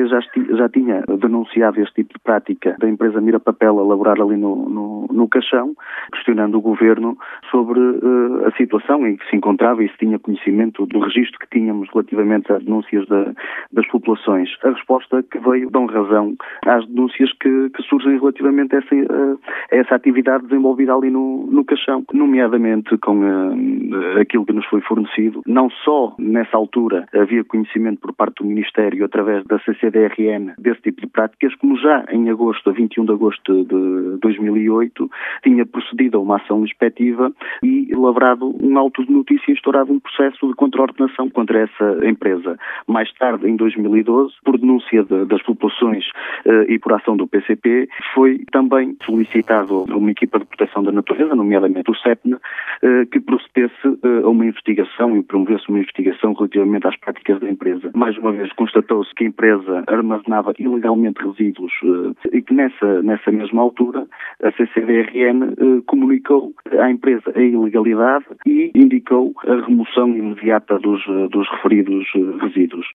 PCP já tinha denunciado este tipo de prática da empresa Mira Papel a laborar ali no caixão, questionando o Governo sobre a situação em que se encontrava e se tinha conhecimento do registro que tínhamos relativamente às denúncias das populações. A resposta que veio dão razão às denúncias que surgem relativamente a essa atividade desenvolvida ali no caixão, nomeadamente com aquilo que nos foi fornecido. Não só nessa altura havia conhecimento por parte do Ministério através da CCDRN desse tipo de práticas, como já em agosto, a 21 de agosto de 2008, tinha procedido a uma ação inspectiva e lavrado um auto de notícia e instaurado um processo de contraordenação contra essa empresa. Mais tarde, em 2012, por denúncia das populações e por ação do PCP, foi também solicitado a uma equipa de proteção da natureza, nomeadamente o CEPNA, que procedesse a uma investigação e promovesse uma investigação relativamente às práticas da empresa. Mais uma vez, constatou-se que a empresa armazenava ilegalmente resíduos e que nessa mesma altura a CCDRN comunicou à empresa a ilegalidade e indicou a remoção imediata dos referidos resíduos.